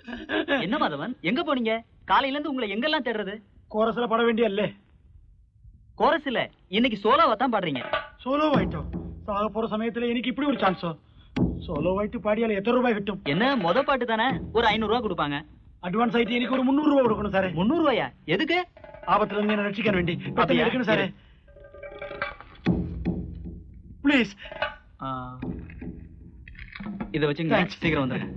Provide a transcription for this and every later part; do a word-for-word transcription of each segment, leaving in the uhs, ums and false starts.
என்ன மாதவன், எங்க போனீங்க? காலையில இருந்து உங்களை எங்கெல்லாம் தேடுறது? கோரஸ்ல பாட வேண்டிய அல்ல. கோரஸ் இல்ல, இன்னைக்கு சோலோவா தான் பாடுறீங்க. சோலோ ஆயிட்டோ? சாக போற சமயத்துல எனக்கு இப்படி ஒரு சான்ஸோ? சோலோ ஆயிட்டு பாடியால எத்தனை ரூபாய் கிட்டும்? என்ன முத பாட்டு தானே, ஒரு ஐநூறு ரூபாய் கொடுப்பாங்க. அட்வான்ஸ் ஆயிட்டு எனக்கு ஒரு முன்னூறு ரூபாய் கொடுக்கணும் சார். முன்னூறு ரூபாயா? எதுக்கு? ஆபத்துல இருந்து என்ன ரட்சிக்க வேண்டி எடுக்கணும் சார். பிளீஸ் இத வச்சுங்க, சீக்கிரம் வந்துடுங்க.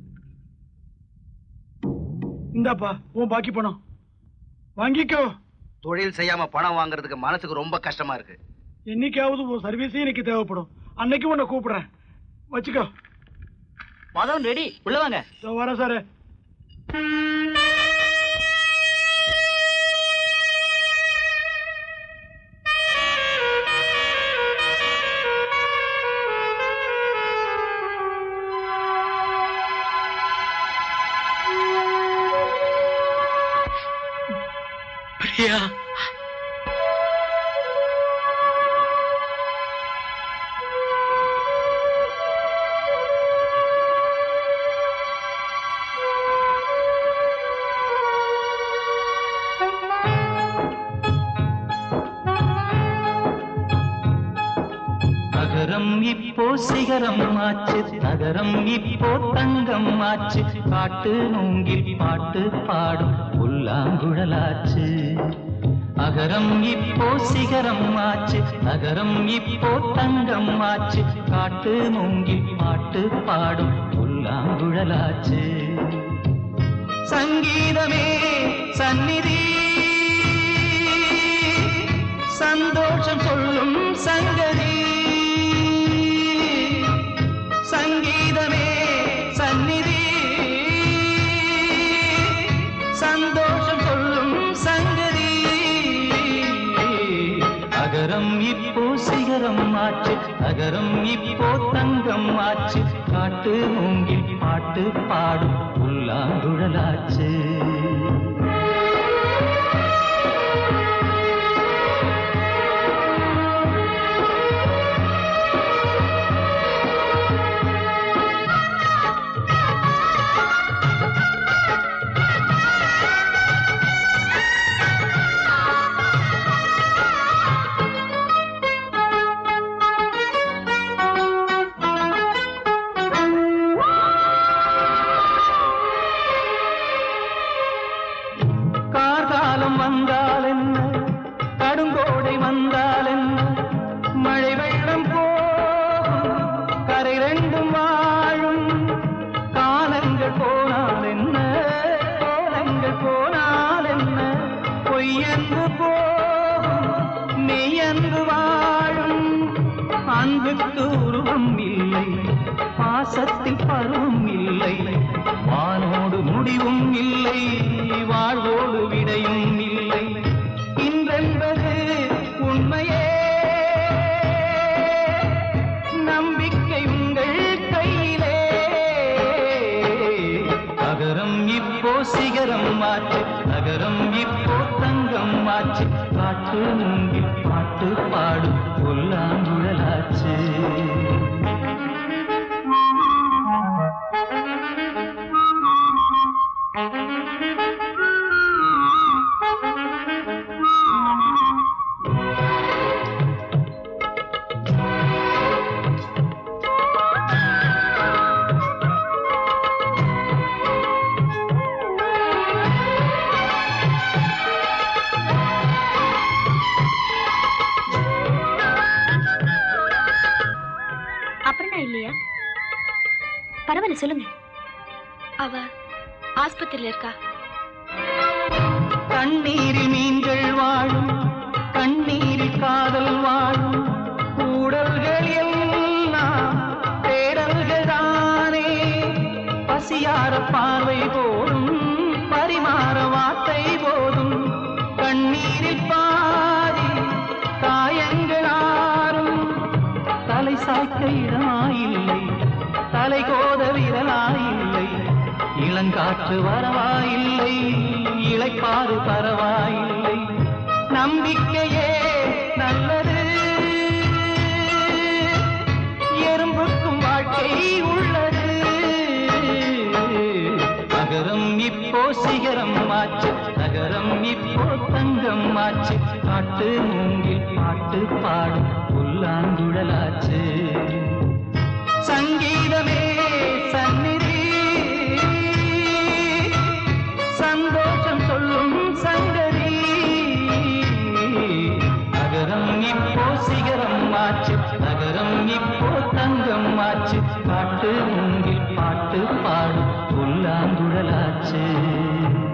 இந்தாப்பா உன் பாக்கி பணம் வாங்கிக்கோ. தொழில் செய்யாம பணம் வாங்குறதுக்கு மனசுக்கு ரொம்ப கஷ்டமா இருக்கு. என்னைக்காவது உன் சர்வீஸ் எனக்கு தேவைப்படும், அன்னைக்கு உன்னை கூப்பிடுறேன், வச்சுக்கோ. மாதவன் ரெடி, உள்ள வாங்க. வரேன் சார். பிரியா, நகரம் இப்போ சிகரம் ஆச்சு, நகரம் இப்போ தங்கம் ஆச்சு, காட்டு நூங்கில் பாட்டு பாடும் புல்லாங்குழலாச்சு. அகரம் இப்போ சிகரம் ஆச்சு, நகரம் இப்போ தங்கம் ஆச்சு, காட்டு நூங்கில் பாட்டு பாடும் புல்லாங்குழலாச்சு. சங்கீதமே சந்நிதி, சந்தோஷம் சொல்லும் சங்கதி. சங்கீதமே சந்நிதி, சந்தோஷம் சொல்லும் சங்கதி. அகரம் இப்போ சிகரம் ஆச்சு, நகரம் இப்போ தங்கம் ஆச்சு, காட்டு மூங்கில் பாட்டு பாடும் புல்லாங்குழலாச்சு. பாசத்தில் பருவம் இல்லை, வானோடு முடிவும் இல்லை, வாழ்வோடு விடையும் இல்லை. இன்றென்பது உண்மையே, நம்பிக்கை உங்கள் கையிலே. அகரம் இப்போ சிகரம் ஆச்சு, நகரம் இப்போ தங்கம் ஆச்சு, காட்டு மூங்கில் பாட்டு பாடும் புல்லாங்குழலாச்சு. பரவாயில்ல, சொல்லுங்க. அவ ஆஸ்பத்திரியில இருக்கா. கண்ணீரில் மீன்கள் வாழும், கண்ணீரில் காதல் வாழும், கூடல்கள் எல்லாம் தேடல்கள் தானே. பசியார பார்வை போதும், பரிமாற வார்த்தை போதும், கண்ணீரில் பாதி காயங்கள் ஆறும். தலை சாய்க்க இடமாயில்லை, தலை கோத விரலாயில்லை, இளங்காற்று வரவாயில்லை, இளைப்பாறு பரவாயில்லை. நம்பிக்கையே நல்லது, எறும்புக்கும் வாழ்க்கை உள்ளது. அகரம் சிகரம் ஆச்சு பாட்டு மூங்கில் பாட்டு பாடும் புல்லாங்குழலாச்சு சங்கீதமே சந்நிதி சந்தோஷம் சொல்லும் சங்கதி நகரம் இப்போ சிகரம் ஆச்சு நகரம் இப்போ தங்கம் ஆச்சு பாட்டு மூங்கில் பாட்டு பாடும் புல்லாங்குழலாச்சு